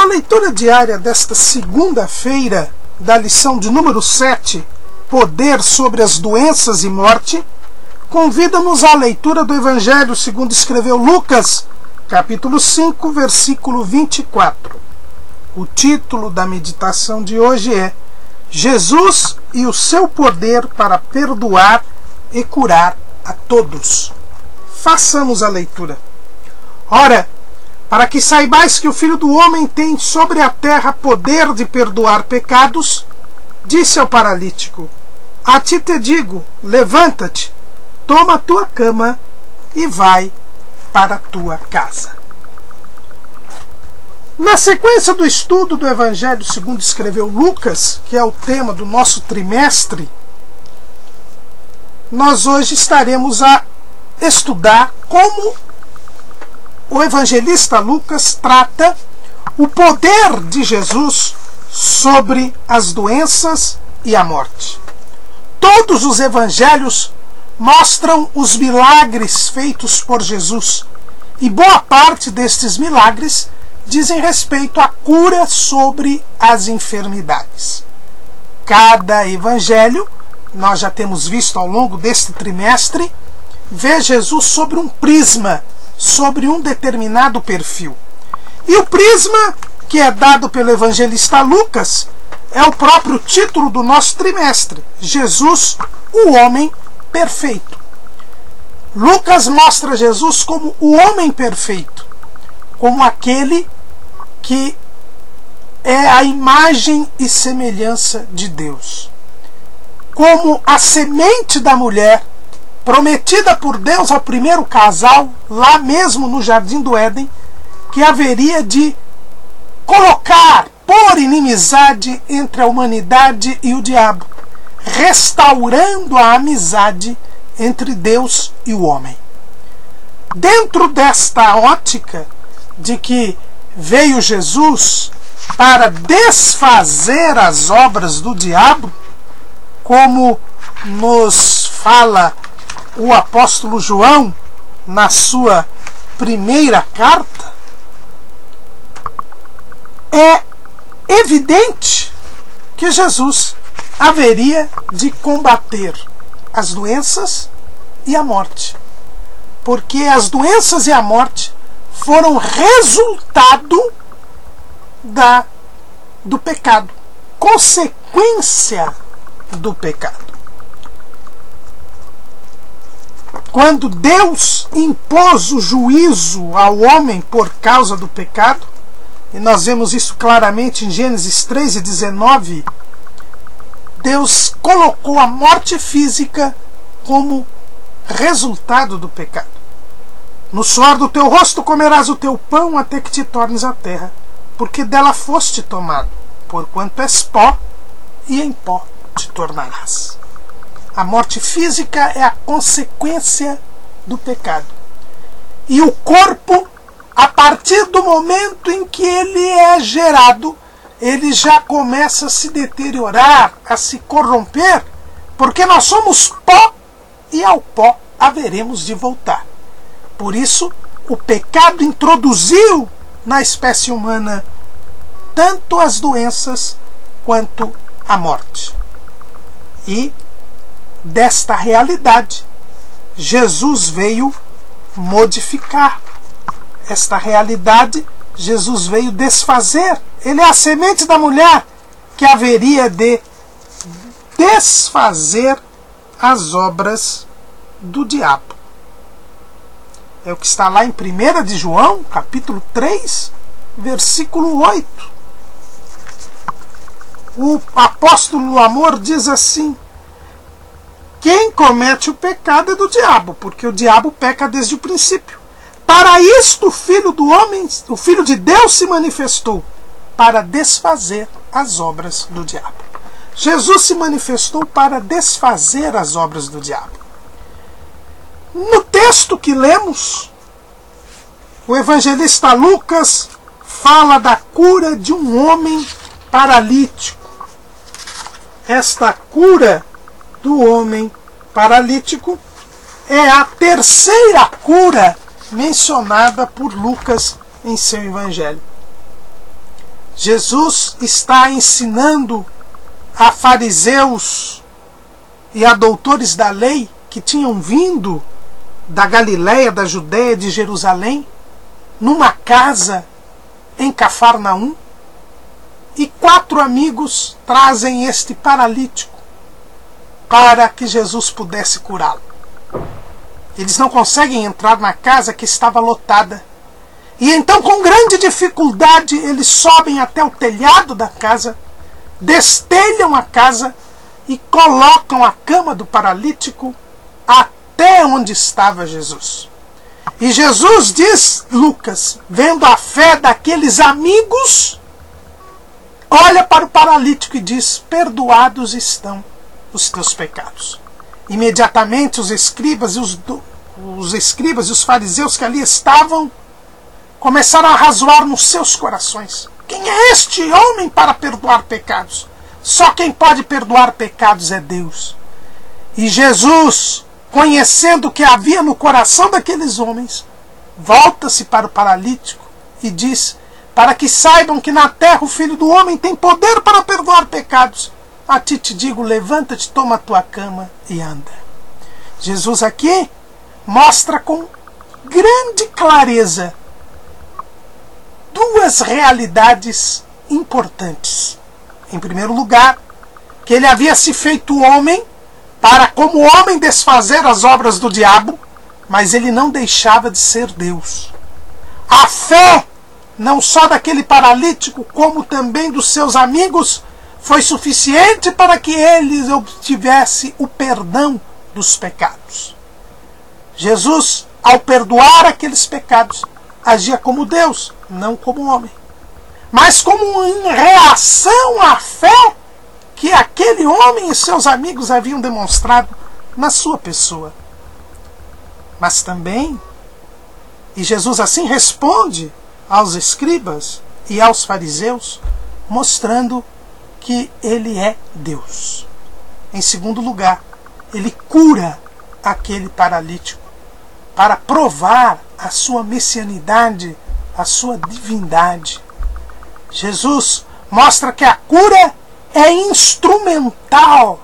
leitura diária desta segunda-feira, da lição de número 7, Poder sobre as doenças e morte, convida-nos à leitura do Evangelho segundo escreveu Lucas, capítulo 5, versículo 24. O título da meditação de hoje é Jesus e o seu poder para perdoar e curar a todos. Façamos a leitura. Ora, para que saibais que o Filho do Homem tem sobre a terra poder de perdoar pecados, disse ao paralítico: a ti te digo, levanta-te, toma a tua cama e vai para a tua casa. Na sequência do estudo do Evangelho segundo escreveu Lucas, que é o tema do nosso trimestre, nós hoje estaremos a estudar como o evangelista Lucas trata o poder de Jesus sobre as doenças e a morte. Todos os evangelhos mostram os milagres feitos por Jesus, e boa parte destes milagres dizem respeito à cura sobre as enfermidades. Cada evangelho, nós já temos visto ao longo deste trimestre, vê Jesus sobre um prisma, sobre um determinado perfil. E o prisma que é dado pelo evangelista Lucas é o próprio título do nosso trimestre: Jesus, o homem perfeito. Lucas mostra Jesus como o homem perfeito, como aquele que é a imagem e semelhança de Deus, como a semente da mulher prometida por Deus ao primeiro casal, lá mesmo no Jardim do Éden, que haveria de pôr inimizade entre a humanidade e o diabo, restaurando a amizade entre Deus e o homem. Dentro desta ótica de que veio Jesus para desfazer as obras do diabo, como nos fala o apóstolo João na sua primeira carta, é evidente que Jesus haveria de combater as doenças e a morte, porque as doenças e a morte foram resultado do pecado, consequência do pecado. Quando Deus impôs o juízo ao homem por causa do pecado, e nós vemos isso claramente em Gênesis 3:19, Deus colocou a morte física como resultado do pecado. No suor do teu rosto comerás o teu pão até que te tornes a terra, porque dela foste tomado, porquanto és pó, e em pó te tornarás. A morte física é a consequência do pecado. E o corpo, a partir do momento em que ele é gerado, ele já começa a se deteriorar, a se corromper, porque nós somos pó e ao pó haveremos de voltar. Por isso, o pecado introduziu na espécie humana tanto as doenças quanto a morte. E desta realidade, Jesus veio modificar. Esta realidade, Jesus veio desfazer. Ele é a semente da mulher que haveria de desfazer as obras do diabo. É o que está lá em 1 de João, capítulo 3, versículo 8. O apóstolo Amor diz assim: quem comete o pecado é do diabo, porque o diabo peca desde o princípio. Para isto o Filho do Homem, o Filho de Deus se manifestou, para desfazer as obras do diabo. Jesus se manifestou para desfazer as obras do diabo. No texto que lemos, o evangelista Lucas fala da cura de um homem paralítico. Esta cura do homem paralítico é a terceira cura mencionada por Lucas em seu evangelho. Jesus está ensinando a fariseus e a doutores da lei que tinham vindo da Galiléia, da Judéia, de Jerusalém, numa casa em Cafarnaum, e 4 amigos trazem este paralítico para que Jesus pudesse curá-lo. Eles não conseguem entrar na casa que estava lotada. E então, com grande dificuldade, eles sobem até o telhado da casa, destelham a casa e colocam a cama do paralítico até onde estava Jesus. E Jesus, diz Lucas, vendo a fé daqueles amigos, olha para o paralítico e diz: perdoados estão os teus pecados. Imediatamente os escribas e os fariseus que ali estavam começaram a razoar nos seus corações: quem é este homem para perdoar pecados? Só quem pode perdoar pecados é Deus. E Jesus, conhecendo o que havia no coração daqueles homens, volta-se para o paralítico e diz: para que saibam que na terra o Filho do Homem tem poder para perdoar pecados, a ti te digo, levanta-te, toma a tua cama e anda. Jesus aqui mostra com grande clareza 2 realidades importantes. Em primeiro lugar, que ele havia se feito homem para, como homem, desfazer as obras do diabo, mas ele não deixava de ser Deus. A fé, não só daquele paralítico, como também dos seus amigos, foi suficiente para que eles obtivessem o perdão dos pecados. Jesus, ao perdoar aqueles pecados, agia como Deus, não como homem, mas como em reação à fé que aquele homem e seus amigos haviam demonstrado na sua pessoa. Mas também, e Jesus assim responde aos escribas e aos fariseus, mostrando que ele é Deus. Em segundo lugar, ele cura aquele paralítico para provar a sua messianidade, a sua divindade. Jesus mostra que a cura é instrumental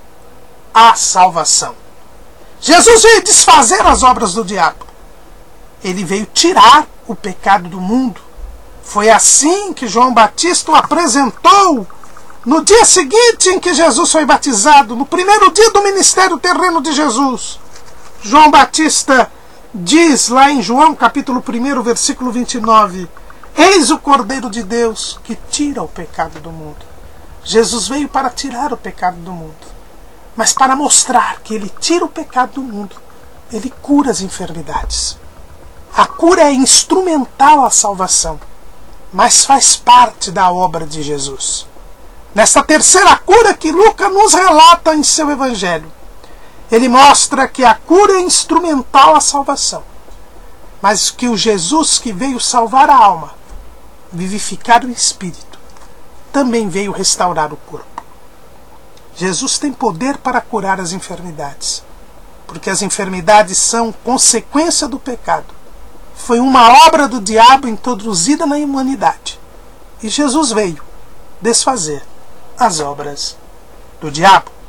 à salvação. Jesus veio desfazer as obras do diabo. Ele veio tirar o pecado do mundo. Foi assim que João Batista o apresentou no dia seguinte em que Jesus foi batizado, no primeiro dia do ministério terreno de Jesus. João Batista diz lá em João capítulo 1, versículo 29, eis o Cordeiro de Deus que tira o pecado do mundo. Jesus veio para tirar o pecado do mundo, mas para mostrar que ele tira o pecado do mundo, ele cura as enfermidades. A cura é instrumental à salvação, mas faz parte da obra de Jesus. Nesta terceira cura que Lucas nos relata em seu evangelho, ele mostra que a cura é instrumental à salvação, mas que o Jesus que veio salvar a alma, vivificar o espírito, também veio restaurar o corpo. Jesus tem poder para curar as enfermidades, porque as enfermidades são consequência do pecado. Foi uma obra do diabo introduzida na humanidade, e Jesus veio desfazer as obras do diabo.